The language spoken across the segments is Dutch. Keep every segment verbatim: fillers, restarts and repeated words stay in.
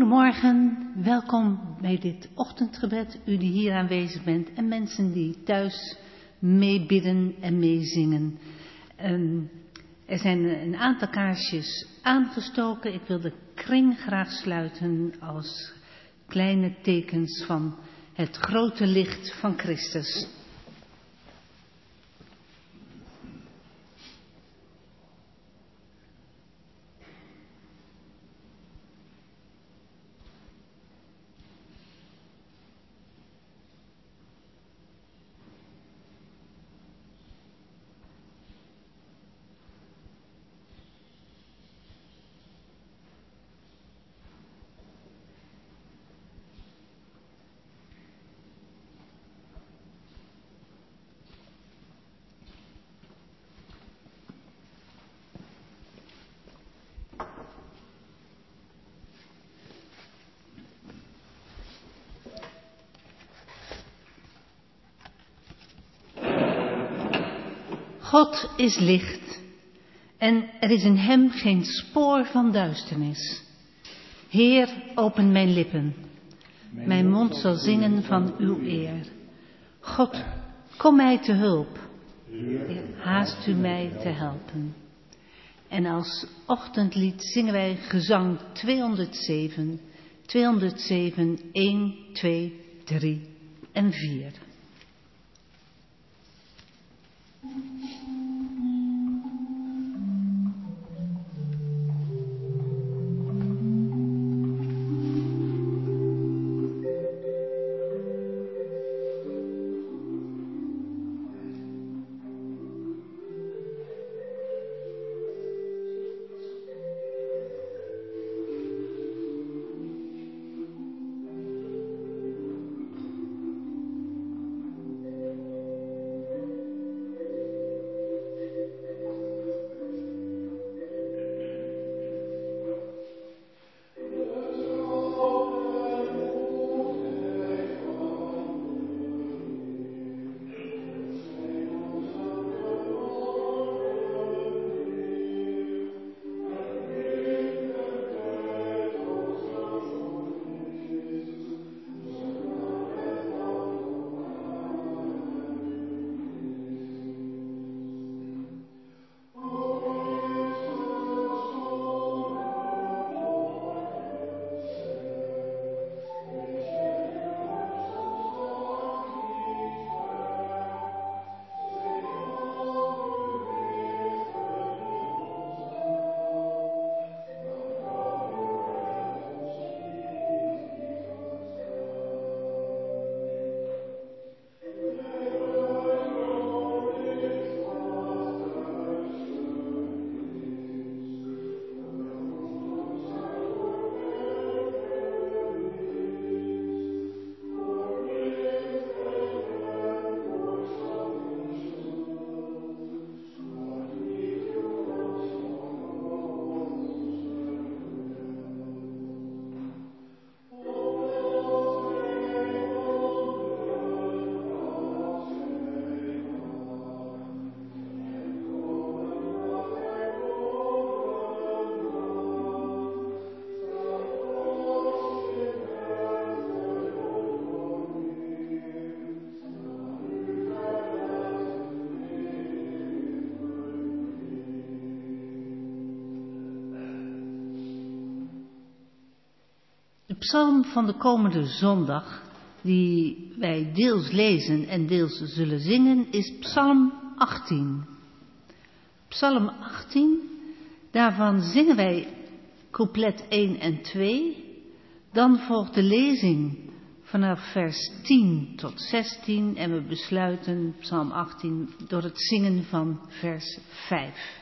Goedemorgen, welkom bij dit ochtendgebed, u die hier aanwezig bent en mensen die thuis meebidden en meezingen. Um, er zijn een aantal kaarsjes aangestoken. Ik wil de kring graag sluiten als kleine tekens van het grote licht van Christus. God is licht en er is in hem geen spoor van duisternis. Heer, open mijn lippen, mijn mond zal zingen van uw eer. God, kom mij te hulp, Heer, haast u mij te helpen. En als ochtendlied zingen wij gezang tweehonderdzeven, tweehonderdzeven, één, twee, drie en vier. De psalm van de komende zondag, die wij deels lezen en deels zullen zingen, is psalm achttien. Psalm achttien, daarvan zingen wij couplet één en twee. Dan volgt de lezing vanaf vers tien tot zestien en we besluiten psalm achttien door het zingen van vers vijf.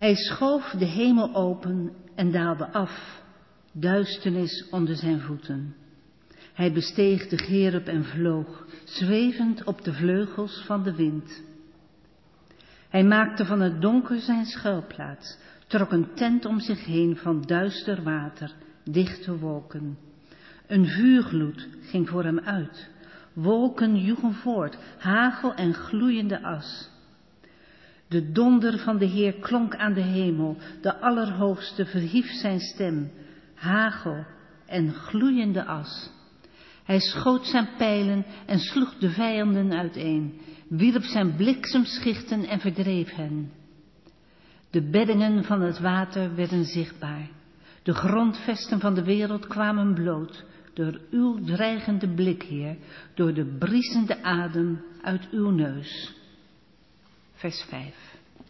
Hij schoof de hemel open en daalde af, duisternis onder zijn voeten. Hij besteeg de Cherub en vloog, zwevend op de vleugels van de wind. Hij maakte van het donker zijn schuilplaats, trok een tent om zich heen van duister water, dichte wolken. Een vuurgloed ging voor hem uit, wolken joegen voort, hagel en gloeiende as. De donder van de Heer klonk aan de hemel, de Allerhoogste verhief zijn stem, hagel en gloeiende as. Hij schoot zijn pijlen en sloeg de vijanden uiteen, wierp zijn bliksemschichten en verdreef hen. De beddingen van het water werden zichtbaar, de grondvesten van de wereld kwamen bloot, door uw dreigende blik, Heer, door de briesende adem uit uw neus. Vers vijf.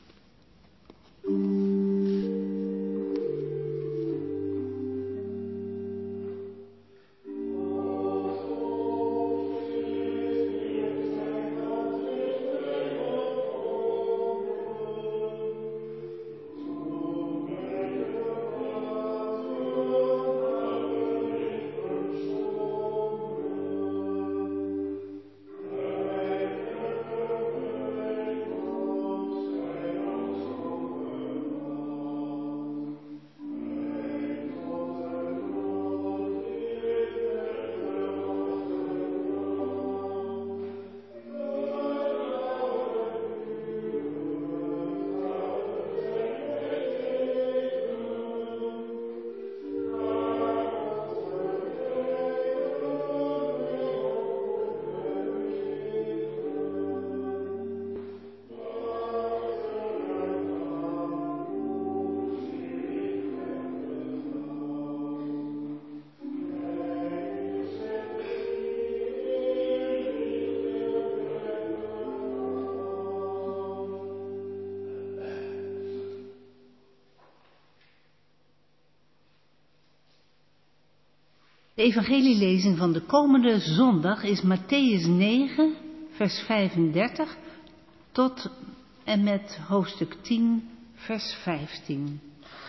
De evangelielezing van de komende zondag is Mattheüs negen, vers vijfendertig, tot en met hoofdstuk tien, vers vijftien.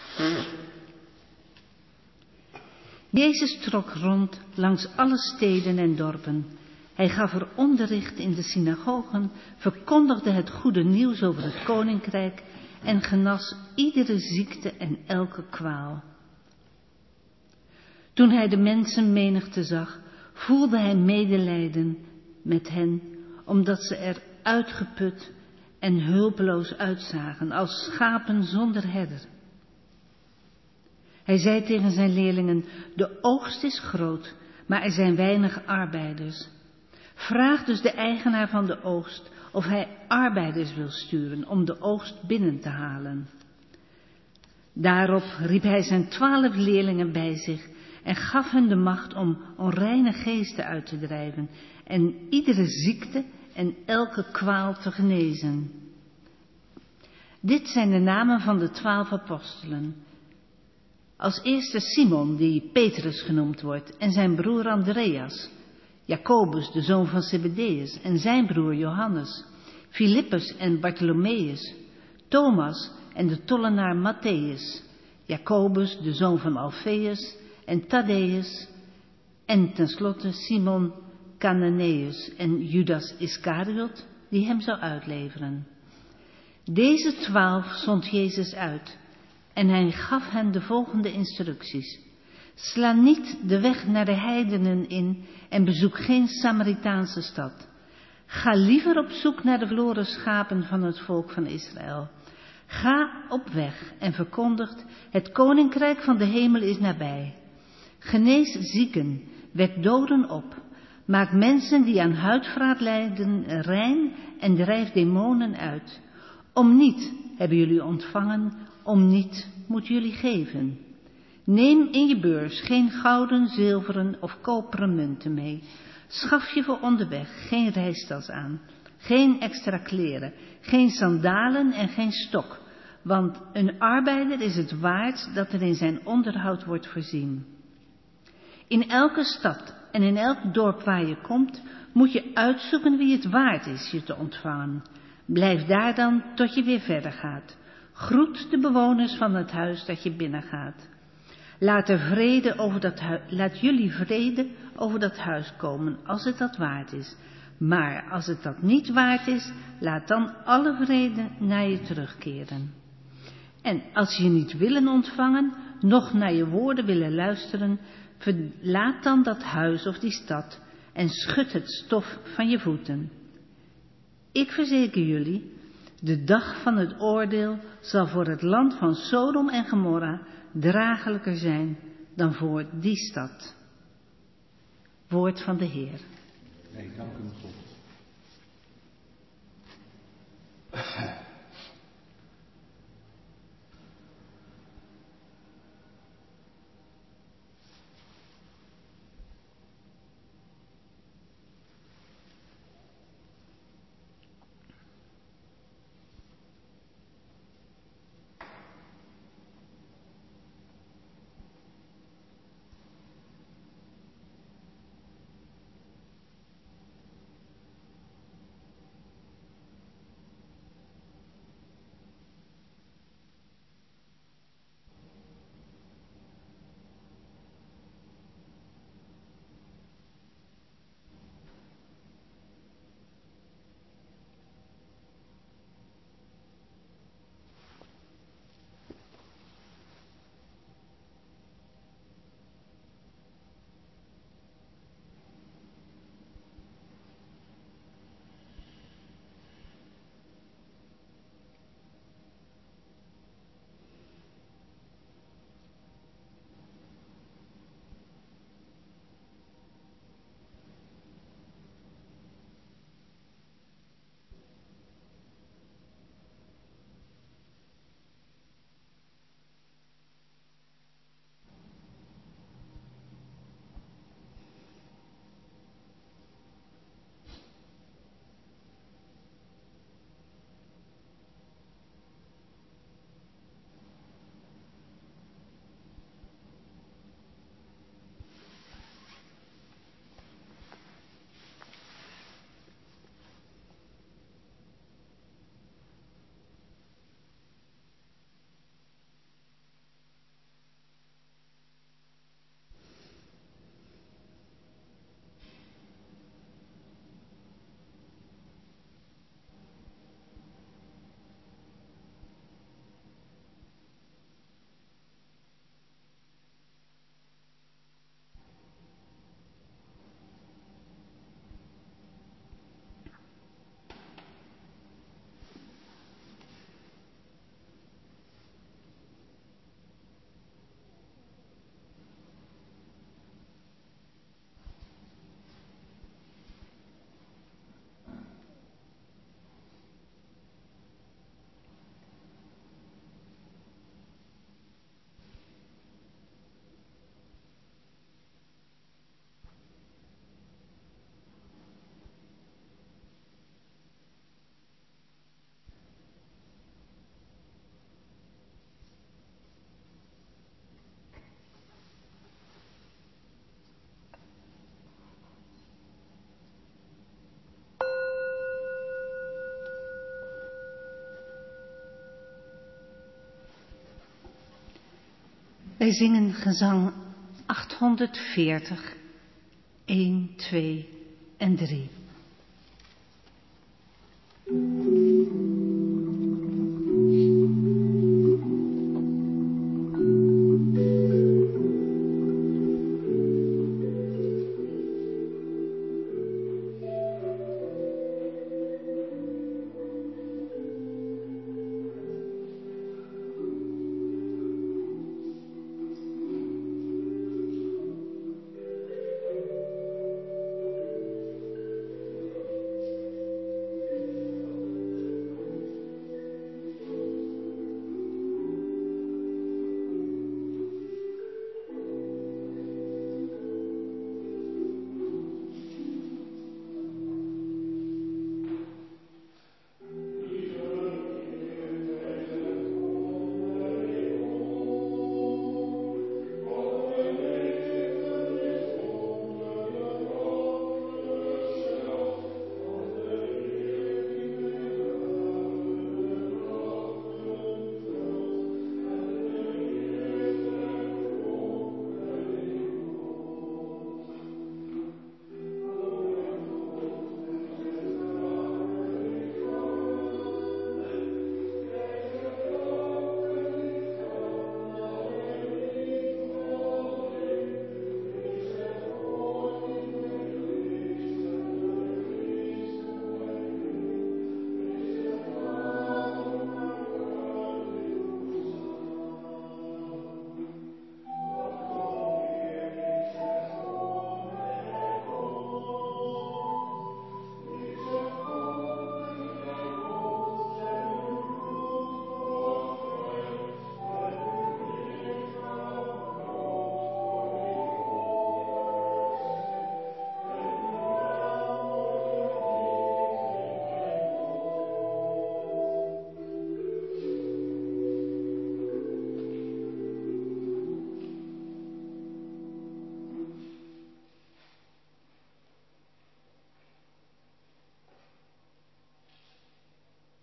Jezus trok rond langs alle steden en dorpen. Hij gaf er onderricht in de synagogen, verkondigde het goede nieuws over het koninkrijk en genas iedere ziekte en elke kwaal. Toen hij de mensenmenigte zag, voelde hij medelijden met hen, omdat ze er uitgeput en hulpeloos uitzagen, als schapen zonder herder. Hij zei tegen zijn leerlingen: de oogst is groot, maar er zijn weinig arbeiders. Vraag dus de eigenaar van de oogst of hij arbeiders wil sturen om de oogst binnen te halen. Daarop riep hij zijn twaalf leerlingen bij zich en gaf hen de macht om onreine geesten uit te drijven en iedere ziekte en elke kwaal te genezen. Dit zijn de namen van de twaalf apostelen. Als eerste Simon, die Petrus genoemd wordt, en zijn broer Andreas, Jacobus, de zoon van Zebedeus, en zijn broer Johannes, Filippus en Bartholomeus, Thomas en de tollenaar Matthäus, Jacobus, de zoon van Alfeus, en Thaddäus, en tenslotte Simon Cananeus en Judas Iscariot, die hem zou uitleveren. Deze twaalf zond Jezus uit en hij gaf hen de volgende instructies. Sla niet de weg naar de heidenen in en bezoek geen Samaritaanse stad. Ga liever op zoek naar de verloren schapen van het volk van Israël. Ga op weg en verkondigt: het koninkrijk van de hemel is nabij. Genees zieken, wek doden op. Maak mensen die aan huidvraat lijden rein en drijf demonen uit. Om niet hebben jullie ontvangen, om niet moet jullie geven. Neem in je beurs geen gouden, zilveren of koperen munten mee. Schaf je voor onderweg geen reistas aan, geen extra kleren, geen sandalen en geen stok. Want een arbeider is het waard dat er in zijn onderhoud wordt voorzien. In elke stad en in elk dorp waar je komt, moet je uitzoeken wie het waard is je te ontvangen. Blijf daar dan tot je weer verder gaat. Groet de bewoners van het huis dat je binnengaat. Laat, er vrede over dat hu- Laat jullie vrede over dat huis komen, als het dat waard is. Maar als het dat niet waard is, laat dan alle vrede naar je terugkeren. En als ze je niet willen ontvangen, noch naar je woorden willen luisteren, verlaat dan dat huis of die stad en schud het stof van je voeten. Ik verzeker jullie, de dag van het oordeel zal voor het land van Sodom en Gomorra dragelijker zijn dan voor die stad. Woord van de Heer. Nee, dank u, God. Wij zingen gezang achthonderdveertig, een, twee en drie.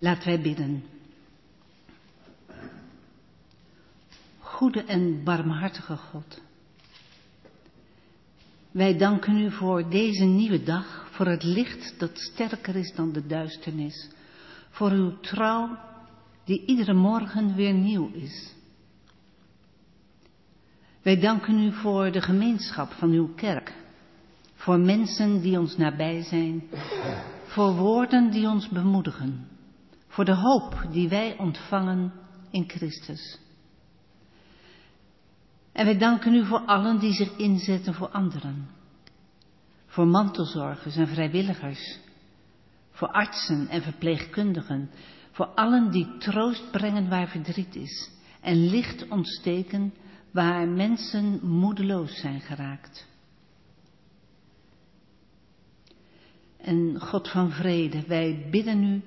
Laten wij bidden. Goede en barmhartige God. Wij danken u voor deze nieuwe dag, voor het licht dat sterker is dan de duisternis, voor uw trouw die iedere morgen weer nieuw is. Wij danken u voor de gemeenschap van uw kerk, voor mensen die ons nabij zijn, voor woorden die ons bemoedigen, voor de hoop die wij ontvangen in Christus. En wij danken u voor allen die zich inzetten voor anderen, voor mantelzorgers en vrijwilligers, voor artsen en verpleegkundigen, voor allen die troost brengen waar verdriet is en licht ontsteken waar mensen moedeloos zijn geraakt. En God van vrede, wij bidden u,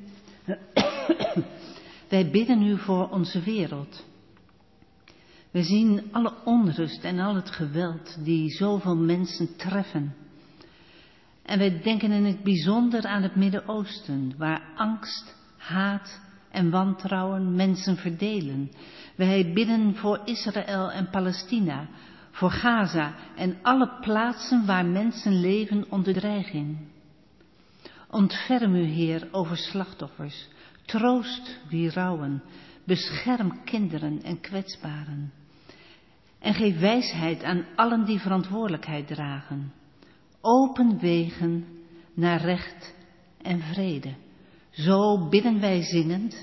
wij bidden u voor onze wereld. We zien alle onrust en al het geweld die zoveel mensen treffen. En wij denken in het bijzonder aan het Midden-Oosten, waar angst, haat en wantrouwen mensen verdelen. Wij bidden voor Israël en Palestina, voor Gaza en alle plaatsen waar mensen leven onder dreiging. Ontferm u, Heer, over slachtoffers, troost wie rouwen, bescherm kinderen en kwetsbaren. En geef wijsheid aan allen die verantwoordelijkheid dragen. Open wegen naar recht en vrede. Zo bidden wij zingend.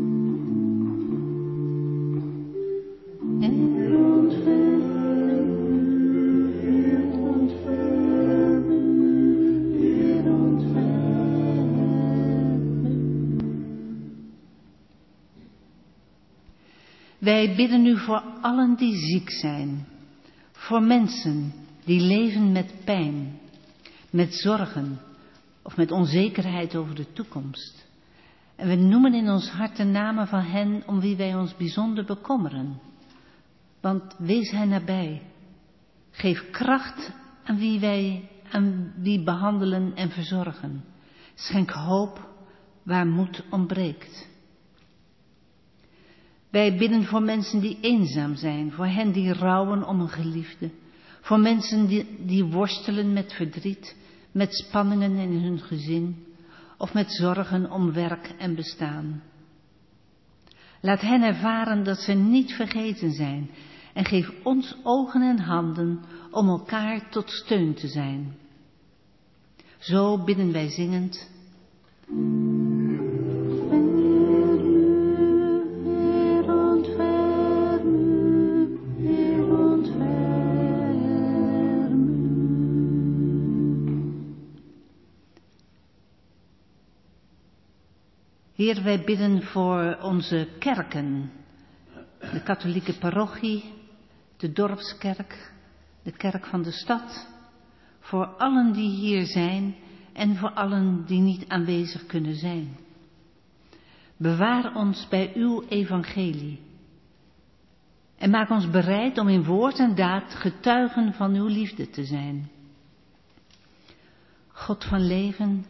Wij bidden u voor allen die ziek zijn, voor mensen die leven met pijn, met zorgen of met onzekerheid over de toekomst. En we noemen in ons hart de namen van hen om wie wij ons bijzonder bekommeren. Want wees hen nabij. Geef kracht aan wie wij aan wie behandelen en verzorgen. Schenk hoop waar moed ontbreekt. Wij bidden voor mensen die eenzaam zijn, voor hen die rouwen om een geliefde, voor mensen die, die worstelen met verdriet, met spanningen in hun gezin of met zorgen om werk en bestaan. Laat hen ervaren dat ze niet vergeten zijn en geef ons ogen en handen om elkaar tot steun te zijn. Zo bidden wij zingend. Heer, wij bidden voor onze kerken, de katholieke parochie, de dorpskerk, de kerk van de stad, voor allen die hier zijn en voor allen die niet aanwezig kunnen zijn. Bewaar ons bij uw evangelie en maak ons bereid om in woord en daad getuigen van uw liefde te zijn. God van leven,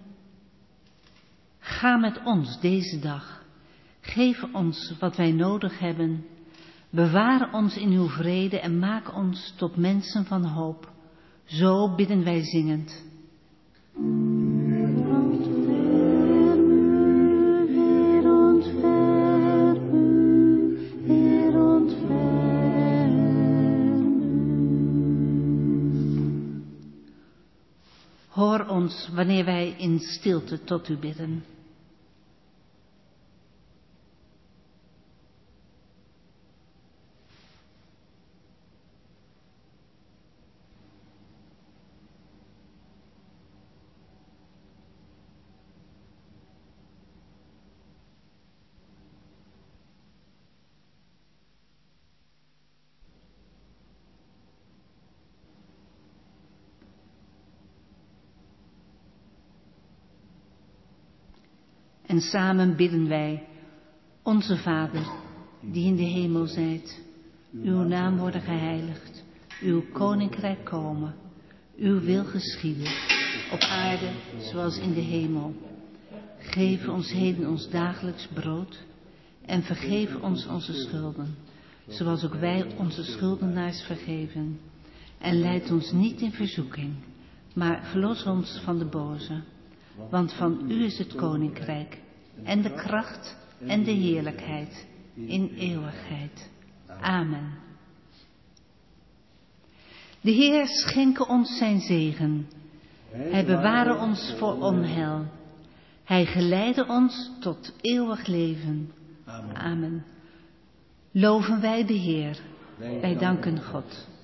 ga met ons deze dag. Geef ons wat wij nodig hebben. Bewaar ons in uw vrede en maak ons tot mensen van hoop. Zo bidden wij zingend. Hoor ons wanneer wij in stilte tot u bidden. En samen bidden wij, onze Vader, die in de hemel zijt, uw naam worden geheiligd, uw koninkrijk komen, uw wil geschieden, op aarde zoals in de hemel. Geef ons heden ons dagelijks brood en vergeef ons onze schulden, zoals ook wij onze schuldenaars vergeven. En leid ons niet in verzoeking, maar verlos ons van de boze. Want van u is het koninkrijk en de kracht en de heerlijkheid in eeuwigheid. Amen. De Heer schenke ons zijn zegen. Hij beware ons voor onheil. Hij geleide ons tot eeuwig leven. Amen. Amen. Loven wij de Heer. Wij danken God.